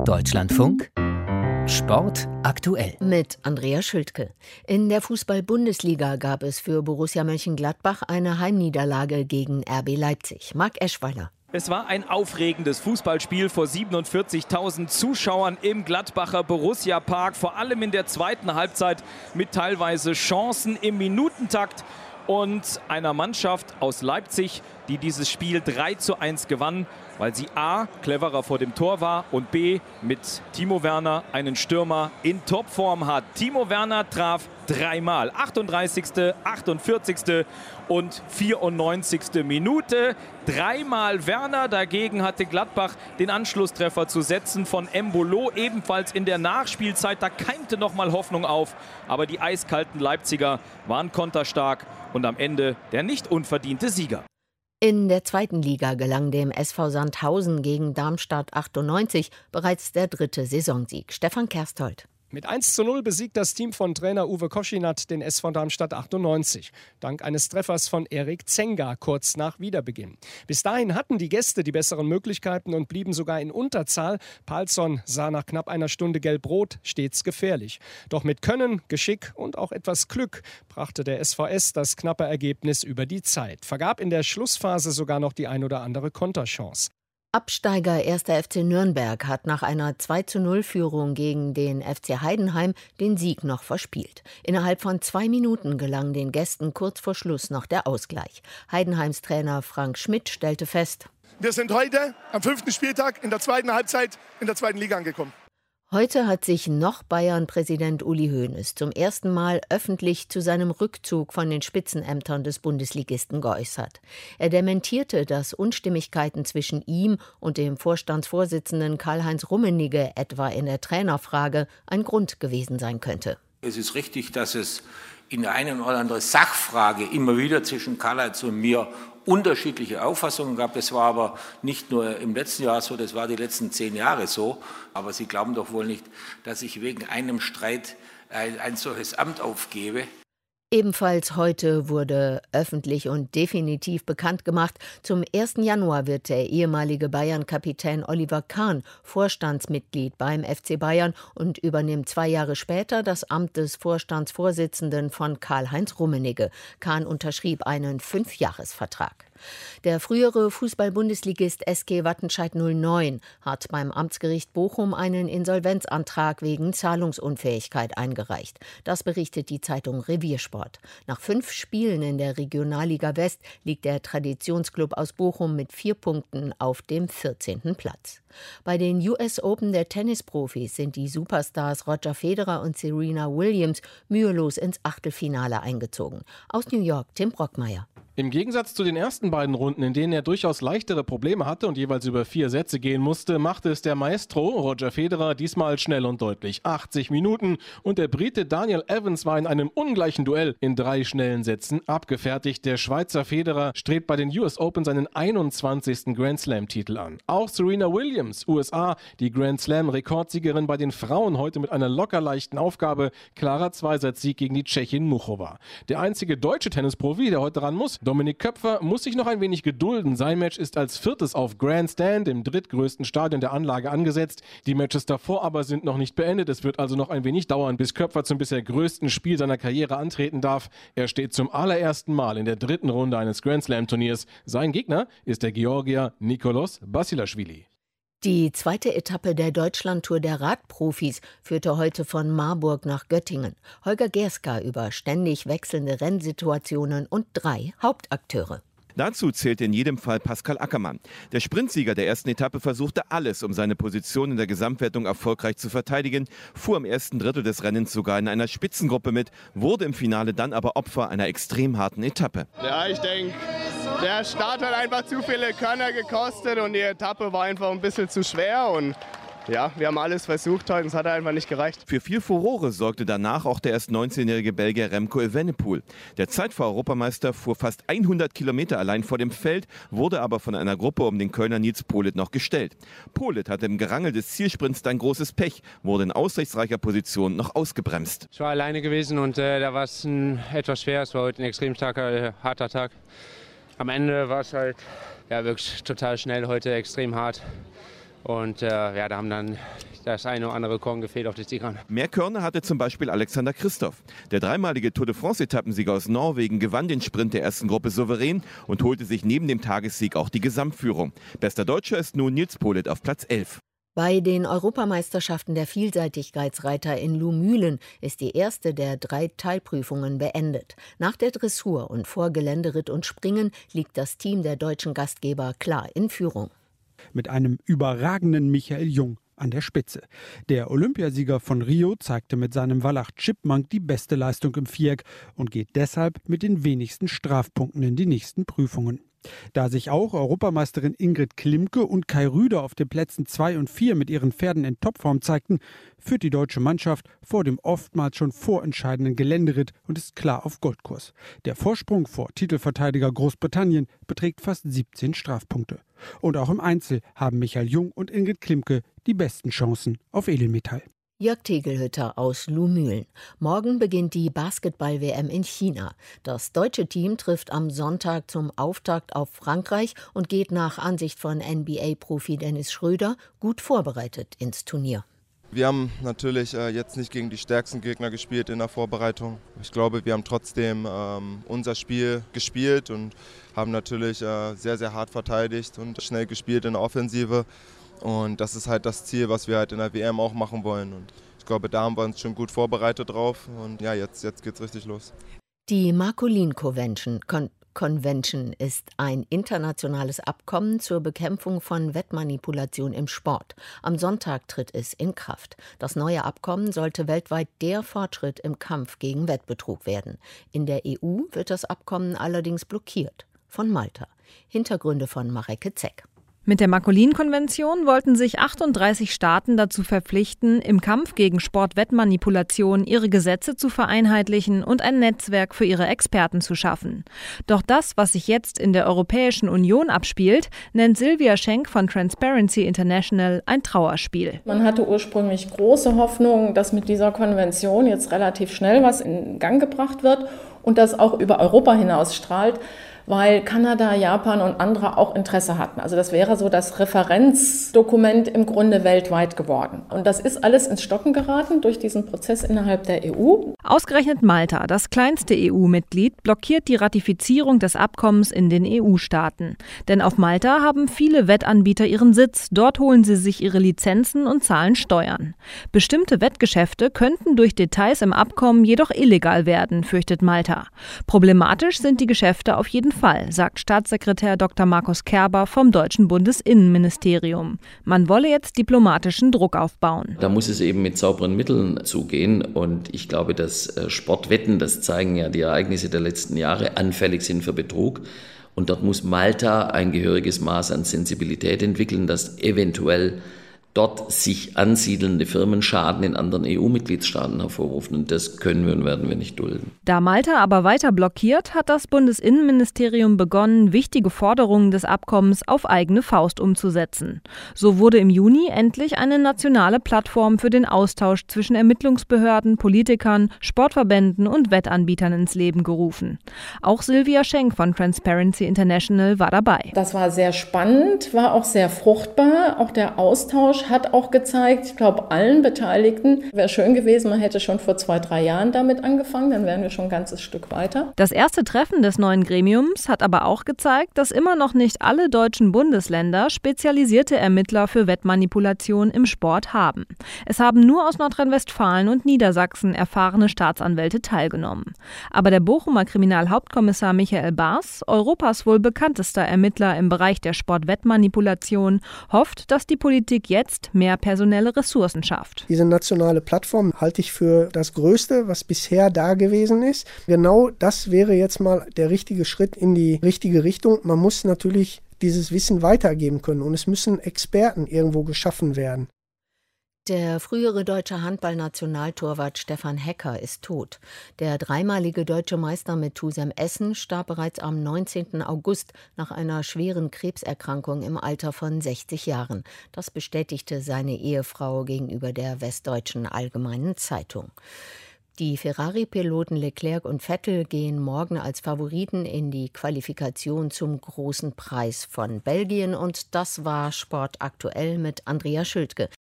Deutschlandfunk Sport aktuell. Mit Andrea Schültke. In der Fußball-Bundesliga gab es für Borussia Mönchengladbach eine Heimniederlage gegen RB Leipzig. Marc Eschweiler. Es war ein aufregendes Fußballspiel vor 47.000 Zuschauern im Gladbacher Borussia Park. Vor allem in der zweiten Halbzeit mit teilweise Chancen im Minutentakt und einer Mannschaft aus Leipzig, die dieses Spiel 3:1 gewann, weil sie A, cleverer vor dem Tor war und B, mit Timo Werner einen Stürmer in Topform hat. Timo Werner traf dreimal, 38., 48. und 94. Minute. Dreimal Werner, dagegen hatte Gladbach den Anschlusstreffer zu setzen von Embolo, ebenfalls in der Nachspielzeit. Da keimte nochmal Hoffnung auf, aber die eiskalten Leipziger waren konterstark und am Ende der nicht unverdiente Sieger. In der zweiten Liga gelang dem SV Sandhausen gegen Darmstadt 98 bereits der 3. Saisonsieg. Stefan Kersthold. Mit 1:0 besiegt das Team von Trainer Uwe Koschinat den SV Darmstadt 98. Dank eines Treffers von Erik Zenga kurz nach Wiederbeginn. Bis dahin hatten die Gäste die besseren Möglichkeiten und blieben sogar in Unterzahl. Palsson sah nach knapp einer Stunde Gelb-Rot stets gefährlich. Doch mit Können, Geschick und auch etwas Glück brachte der SVS das knappe Ergebnis über die Zeit. Vergab in der Schlussphase sogar noch die ein oder andere Konterchance. Absteiger 1. FC Nürnberg hat nach einer 2:0-Führung gegen den FC Heidenheim den Sieg noch verspielt. Innerhalb von 2 Minuten gelang den Gästen kurz vor Schluss noch der Ausgleich. Heidenheims Trainer Frank Schmidt stellte fest: Wir sind heute am 5. Spieltag in der zweiten Halbzeit in der zweiten Liga angekommen. Heute hat sich noch Bayern-Präsident Uli Hoeneß zum ersten Mal öffentlich zu seinem Rückzug von den Spitzenämtern des Bundesligisten geäußert. Er dementierte, dass Unstimmigkeiten zwischen ihm und dem Vorstandsvorsitzenden Karl-Heinz Rummenigge etwa in der Trainerfrage ein Grund gewesen sein könnte. Es ist richtig, dass es in der einen oder anderen Sachfrage immer wieder zwischen Karl-Heinz und mir unterschiedliche Auffassungen gab. Das war aber nicht nur im letzten Jahr so, das war die letzten 10 Jahre so. Aber Sie glauben doch wohl nicht, dass ich wegen einem Streit ein solches Amt aufgebe. Ebenfalls heute wurde öffentlich und definitiv bekannt gemacht, zum 1. Januar wird der ehemalige Bayern-Kapitän Oliver Kahn Vorstandsmitglied beim FC Bayern und übernimmt 2 Jahre später das Amt des Vorstandsvorsitzenden von Karl-Heinz Rummenigge. Kahn unterschrieb einen 5-Jahres-Vertrag. Der frühere Fußball-Bundesligist SG Wattenscheid 09 hat beim Amtsgericht Bochum einen Insolvenzantrag wegen Zahlungsunfähigkeit eingereicht. Das berichtet die Zeitung Reviersport. Nach 5 Spielen in der Regionalliga West liegt der Traditionsklub aus Bochum mit 4 Punkten auf dem 14. Platz. Bei den US Open der Tennisprofis sind die Superstars Roger Federer und Serena Williams mühelos ins Achtelfinale eingezogen. Aus New York, Tim Brockmeier. Im Gegensatz zu den ersten beiden Runden, in denen er durchaus leichtere Probleme hatte und jeweils über 4 Sätze gehen musste, machte es der Maestro Roger Federer diesmal schnell und deutlich. 80 Minuten und der Brite Daniel Evans war in einem ungleichen Duell in 3 schnellen Sätzen abgefertigt. Der Schweizer Federer strebt bei den US Open seinen 21. Grand Slam-Titel an. Auch Serena Williams, USA, die Grand Slam-Rekordsiegerin bei den Frauen, heute mit einer locker leichten Aufgabe, klarer 2-Satz-Sieg gegen die Tschechin Muchova. Der einzige deutsche Tennisprofi, der heute ran muss, Dominik Köpfer, muss sich noch ein wenig gedulden. Sein Match ist als 4. auf Grandstand, dem drittgrößten Stadion der Anlage, angesetzt. Die Matches davor aber sind noch nicht beendet. Es wird also noch ein wenig dauern, bis Köpfer zum bisher größten Spiel seiner Karriere antreten darf. Er steht zum allerersten Mal in der 3. Runde eines Grand Slam-Turniers. Sein Gegner ist der Georgier Nikoloz Basilashvili. Die 2. Etappe der Deutschlandtour der Radprofis führte heute von Marburg nach Göttingen. Holger Gerska über ständig wechselnde Rennsituationen und 3 Hauptakteure. Dazu zählte in jedem Fall Pascal Ackermann. Der Sprintsieger der ersten Etappe versuchte alles, um seine Position in der Gesamtwertung erfolgreich zu verteidigen, fuhr im ersten Drittel des Rennens sogar in einer Spitzengruppe mit, wurde im Finale dann aber Opfer einer extrem harten Etappe. Ja, ich denke, der Start hat einfach zu viele Körner gekostet und die Etappe war einfach ein bisschen zu schwer und ja, wir haben alles versucht heute und es hat einfach nicht gereicht. Für viel Furore sorgte danach auch der erst 19-jährige Belgier Remco Evenepoel. Der Zeitfahr-Europameister fuhr fast 100 Kilometer allein vor dem Feld, wurde aber von einer Gruppe um den Kölner Nils Politt noch gestellt. Politt hatte im Gerangel des Zielsprints dann großes Pech, wurde in aussichtsreicher Position noch ausgebremst. Ich war alleine gewesen und da war es etwas schwer. Es war heute ein extrem starker, harter Tag. Am Ende war es halt wirklich total schnell heute, extrem hart. Und da haben dann das eine oder andere Korn gefehlt auf die Zielgeraden. Mehr Körner hatte zum Beispiel Alexander Kristoff. Der dreimalige Tour de France-Etappensieger aus Norwegen gewann den Sprint der ersten Gruppe souverän und holte sich neben dem Tagessieg auch die Gesamtführung. Bester Deutscher ist nun Nils Politt auf Platz 11. Bei den Europameisterschaften der Vielseitigkeitsreiter in Lumülen ist die erste der 3 Teilprüfungen beendet. Nach der Dressur und vor Geländeritt und Springen liegt das Team der deutschen Gastgeber klar in Führung. Mit einem überragenden Michael Jung an der Spitze. Der Olympiasieger von Rio zeigte mit seinem Wallach Chipmunk die beste Leistung im Viereck und geht deshalb mit den wenigsten Strafpunkten in die nächsten Prüfungen. Da sich auch Europameisterin Ingrid Klimke und Kai Rüder auf den Plätzen 2 und 4 mit ihren Pferden in Topform zeigten, führt die deutsche Mannschaft vor dem oftmals schon vorentscheidenden Geländeritt und ist klar auf Goldkurs. Der Vorsprung vor Titelverteidiger Großbritannien beträgt fast 17 Strafpunkte. Und auch im Einzel haben Michael Jung und Ingrid Klimke die besten Chancen auf Edelmetall. Jörg Tegelhütter aus Lumülen. Morgen beginnt die Basketball-WM in China. Das deutsche Team trifft am Sonntag zum Auftakt auf Frankreich und geht nach Ansicht von NBA-Profi Dennis Schröder gut vorbereitet ins Turnier. Wir haben natürlich jetzt nicht gegen die stärksten Gegner gespielt in der Vorbereitung. Ich glaube, wir haben trotzdem unser Spiel gespielt und haben natürlich sehr, sehr hart verteidigt und schnell gespielt in der Offensive. Und das ist halt das Ziel, was wir halt in der WM auch machen wollen. Und ich glaube, da haben wir uns schon gut vorbereitet drauf. Und ja, jetzt geht's richtig los. Die Marcolin Convention ist ein internationales Abkommen zur Bekämpfung von Wettmanipulation im Sport. Am Sonntag tritt es in Kraft. Das neue Abkommen sollte weltweit der Fortschritt im Kampf gegen Wettbetrug werden. In der EU wird das Abkommen allerdings blockiert. Von Malta. Hintergründe von Mareike Zeck. Mit der Marcolin-Konvention wollten sich 38 Staaten dazu verpflichten, im Kampf gegen Sportwettmanipulation ihre Gesetze zu vereinheitlichen und ein Netzwerk für ihre Experten zu schaffen. Doch das, was sich jetzt in der Europäischen Union abspielt, nennt Silvia Schenk von Transparency International ein Trauerspiel. Man hatte ursprünglich große Hoffnung, dass mit dieser Konvention jetzt relativ schnell was in Gang gebracht wird und das auch über Europa hinaus strahlt, weil Kanada, Japan und andere auch Interesse hatten. Also das wäre so das Referenzdokument im Grunde weltweit geworden. Und das ist alles ins Stocken geraten durch diesen Prozess innerhalb der EU. Ausgerechnet Malta, das kleinste EU-Mitglied, blockiert die Ratifizierung des Abkommens in den EU-Staaten. Denn auf Malta haben viele Wettanbieter ihren Sitz. Dort holen sie sich ihre Lizenzen und zahlen Steuern. Bestimmte Wettgeschäfte könnten durch Details im Abkommen jedoch illegal werden, fürchtet Malta. Problematisch sind die Geschäfte auf jeden Fall, sagt Staatssekretär Dr. Markus Kerber vom deutschen Bundesinnenministerium. Man wolle jetzt diplomatischen Druck aufbauen. Da muss es eben mit sauberen Mitteln zugehen und ich glaube, dass Sportwetten, das zeigen ja die Ereignisse der letzten Jahre, anfällig sind für Betrug. Und dort muss Malta ein gehöriges Maß an Sensibilität entwickeln, dass eventuell dort sich ansiedelnde Firmen Schaden in anderen EU-Mitgliedstaaten hervorrufen. Und das können wir und werden wir nicht dulden. Da Malta aber weiter blockiert, hat das Bundesinnenministerium begonnen, wichtige Forderungen des Abkommens auf eigene Faust umzusetzen. So wurde im Juni endlich eine nationale Plattform für den Austausch zwischen Ermittlungsbehörden, Politikern, Sportverbänden und Wettanbietern ins Leben gerufen. Auch Silvia Schenk von Transparency International war dabei. Das war sehr spannend, war auch sehr fruchtbar. Auch der Austausch hat auch gezeigt, ich glaube allen Beteiligten, wäre schön gewesen, man hätte schon vor 2-3 Jahren damit angefangen, dann wären wir schon ein ganzes Stück weiter. Das erste Treffen des neuen Gremiums hat aber auch gezeigt, dass immer noch nicht alle deutschen Bundesländer spezialisierte Ermittler für Wettmanipulation im Sport haben. Es haben nur aus Nordrhein-Westfalen und Niedersachsen erfahrene Staatsanwälte teilgenommen. Aber der Bochumer Kriminalhauptkommissar Michael Baas, Europas wohl bekanntester Ermittler im Bereich der Sportwettmanipulation, hofft, dass die Politik jetzt mehr personelle Ressourcen schafft. Diese nationale Plattform halte ich für das Größte, was bisher da gewesen ist. Genau das wäre jetzt mal der richtige Schritt in die richtige Richtung. Man muss natürlich dieses Wissen weitergeben können und es müssen Experten irgendwo geschaffen werden. Der frühere deutsche Handballnationaltorwart Stefan Hecker ist tot. Der dreimalige deutsche Meister mit Tusem Essen starb bereits am 19. August nach einer schweren Krebserkrankung im Alter von 60 Jahren. Das bestätigte seine Ehefrau gegenüber der Westdeutschen Allgemeinen Zeitung. Die Ferrari-Piloten Leclerc und Vettel gehen morgen als Favoriten in die Qualifikation zum Großen Preis von Belgien. Und das war Sport aktuell mit Andrea Schültke.